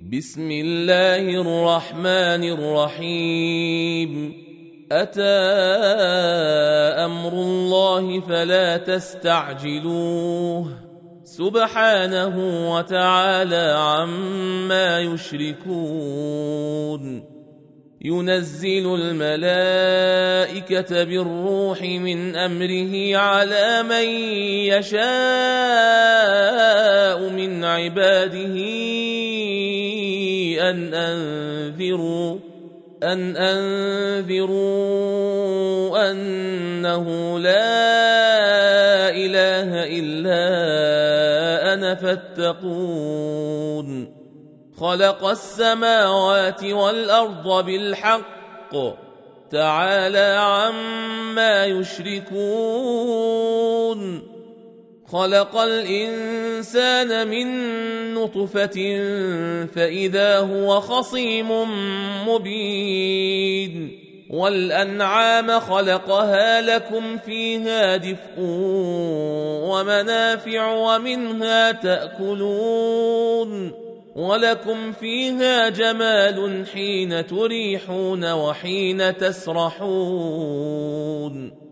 بسم الله الرحمن الرحيم أتى أمر الله فلا تستعجلوه سبحانه وتعالى عما يشركون ينزل الملائكة بالروح من أمره على من يشاء من عباده أن أنذروا أنه لا إله إلا أنا فاتقون خلق السماوات والأرض بالحق تعالى عما يشركون خلق الإنسان من نطفة فإذا هو خصيم مبين والأنعام خلقها لكم فيها دفء ومنافع ومنها تأكلون ولكم فيها جمال حين تريحون وحين تسرحون